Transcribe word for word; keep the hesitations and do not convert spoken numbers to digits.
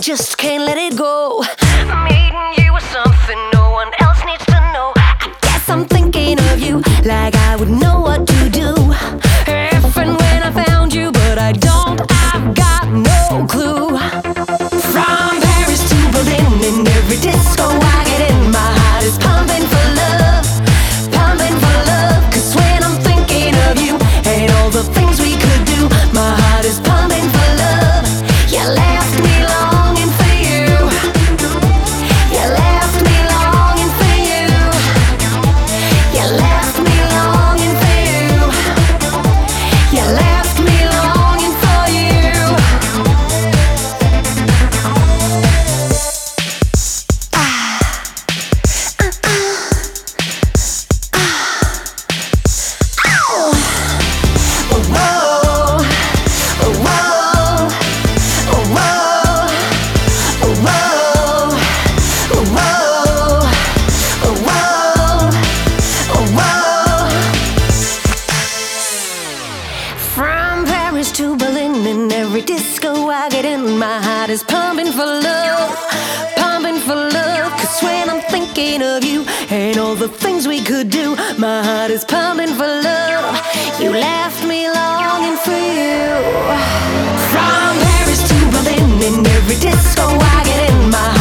just can't let it go. Meeting you was something no one else needs to know. I guess I'm thinking of you like I would know what to do if and when I found you, but I don't, I've got no clue. From Paris to Berlin, in every disco I get in, my heart is pumping for love, pumping for love. Cause when I'm thinking of you and all the things we could do, my heart is pumping for love. You left me longing for you. You left me longing for you. You left me longing for you. You left me longing for you. Ah, uh, uh, ah, oh. Oh, whoa, oh, whoa, oh, whoa, oh, whoa, oh, whoa, oh, whoa, oh, whoa. From Paris to Berlin, in every disco I get in, my heart is pumping for love, pumping for love. Cause when I'm thinking of you and all the things we could do, my heart is pumping for love. You left me longing for you. From Paris to Berlin, in every disco I get in, my